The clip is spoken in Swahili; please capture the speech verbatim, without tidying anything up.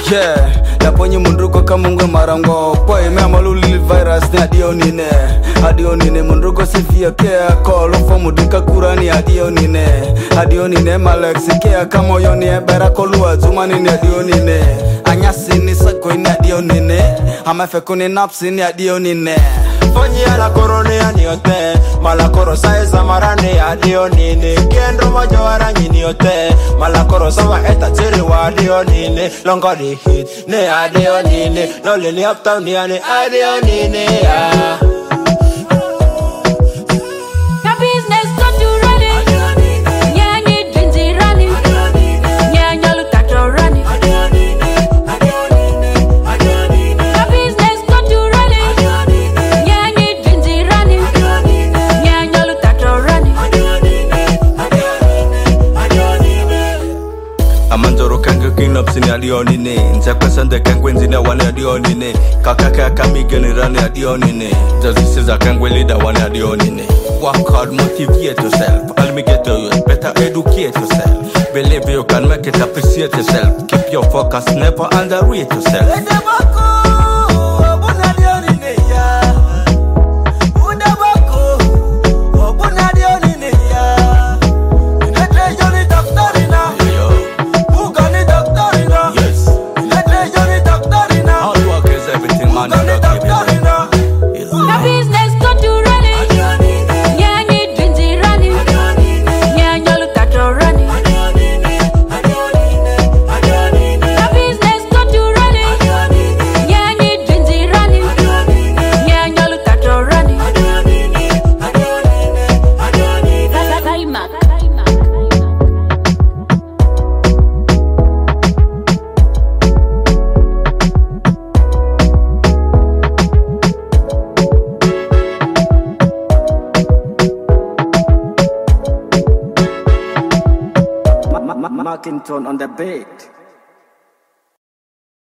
Yeah, la ponyi munduko kamungwe marango. Boy, me amaluli virus ni adio nine. Adio nine munduko sifia kea. Call for mudika kurani adio nine. Adio nine malexi kea kamo yoni ebera kolua zumani ni adio nine. Anyasi ni sako ni adio nine. Amafe ni napsi ni adio nine. Fonyi ala korone ya niote Malakoro saiza marane ya dio nini Kiendo mojo waranyi niote Malakoro sama eta tiri wa dio nini Longo di hit ne ya dio nini Loli ni uptown ni ya ni adio nini yeah. Amanzoro kange kingdoms ni adio nini. Nzakwe sande kangwe nzina wane adio nini. Kakaka kamige ni rani adio nini. Zazi siza kangwe leader wane adio nini. Work hard, motivate yourself. Almigate you, better educate yourself. Believe you can make it, appreciate yourself. Keep your focus, never underrate yourself. Markington on the beat.